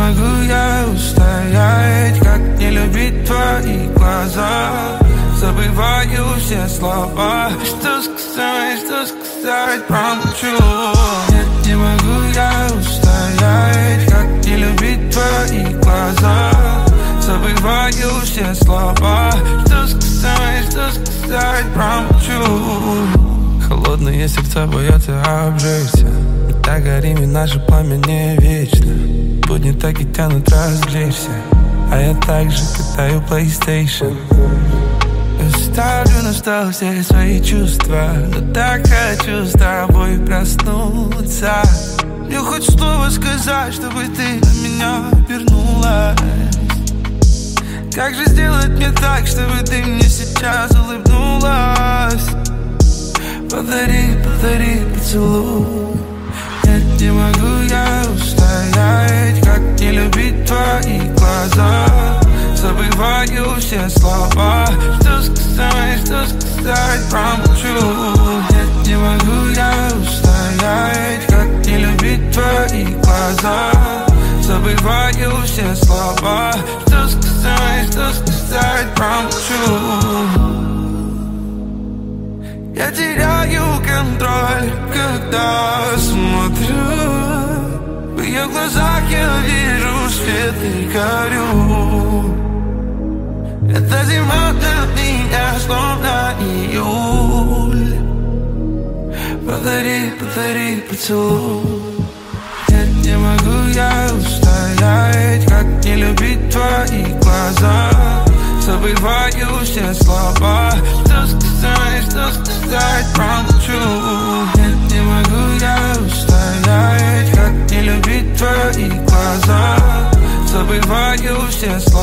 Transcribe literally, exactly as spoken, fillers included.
могу я устоять, как не любить твои глаза. Забываю все слова. Что сказать, что сказать, промолчу. Нет, не могу я устоять, как не любить твои глаза. Забываю все слова. Что сказать, что сказать, промолчу. Холодные сердца боятся обжечься. Мы так горим, и наше пламя не вечно. Будни так и тянут развлечься, а я также катаю PlayStation. Ставлю на стол все свои чувства, но так хочу с тобой проснуться. Мне хоть слово сказать, чтобы ты на меня вернулась. Как же сделать мне так, чтобы ты мне сейчас улыбнулась? Подари, подари поцелуй. Нет, не могу я устоять, как не любить твои глаза. Забываю все слова. Что сказать, что сказать, промолчу. Нет, не могу я устоять, как не любить твои глаза. Забываю все слова. Что сказать, что сказать, промолчу. Я теряю контроль, когда смотрю. В ее глазах я вижу свет и горю. Эта зима для меня словно июль. Подари, подари поцелуй. Нет, не могу я устоять, как не любить твои глаза. Забываю все слова. Что сказать, что сказать, промолчу. Нет, не могу я устоять, как не любить твои глаза. Забываю все слова.